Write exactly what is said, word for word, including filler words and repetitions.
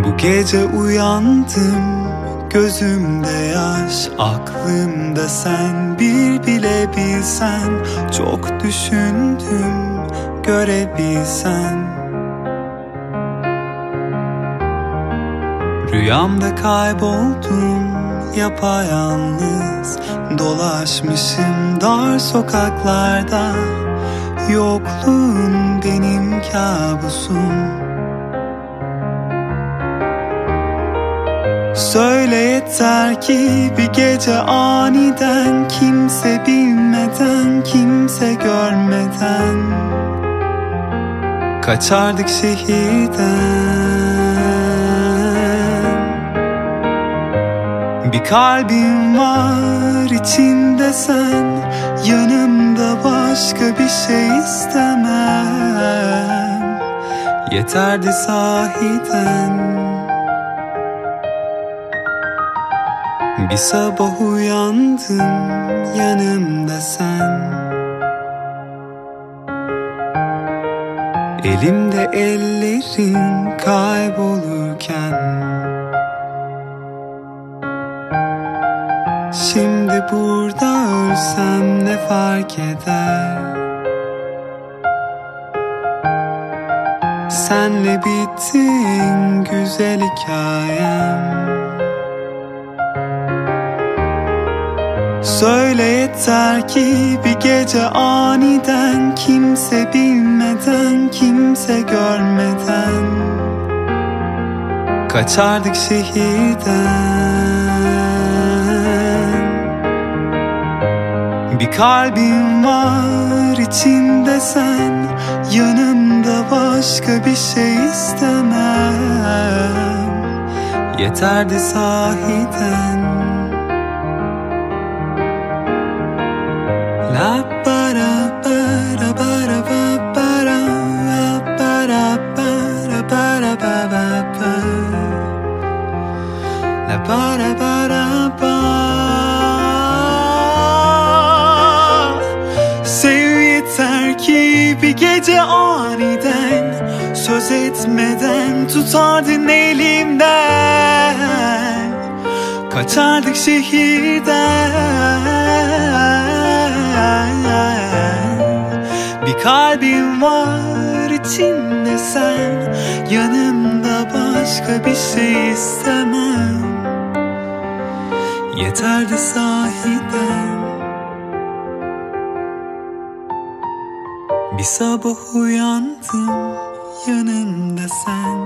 Bu gece uyandım, gözümde yaş, aklımda sen. Bir bile bilsen, çok düşündüm, görebilsen. Rüyamda kayboldum, yapayalnız dolaşmışım dar sokaklarda. Yokluğun benim kabusum. Söyle yeter ki bir gece aniden, kimse bilmeden, kimse görmeden kaçardık şehirden. Bir kalbim var içinde sen, yanımda başka bir şey istemem. Yeterdi sahiden. Bir sabah uyandım, yanımda sen. Elimde ellerin kaybolurken. Şimdi burada ölsem ne fark eder? Senle bitti en güzel hikayem. Söyle yeter ki bir gece aniden, kimse bilmeden, kimse görmeden kaçardık şehirden. Bir kalbim var içinde sen, yanımda başka bir şey istemem. Yeterdi sahiden. La para para para para para para para para la para para sev yeter ki bir gece aniden, söz etmeden tutardın elimden. Kaçardık şehirden. Bir kalbim var içinde sen, yanımda başka bir şey istemem. Yeterdi sahiden. Bir sabah uyandım, yanımda sen.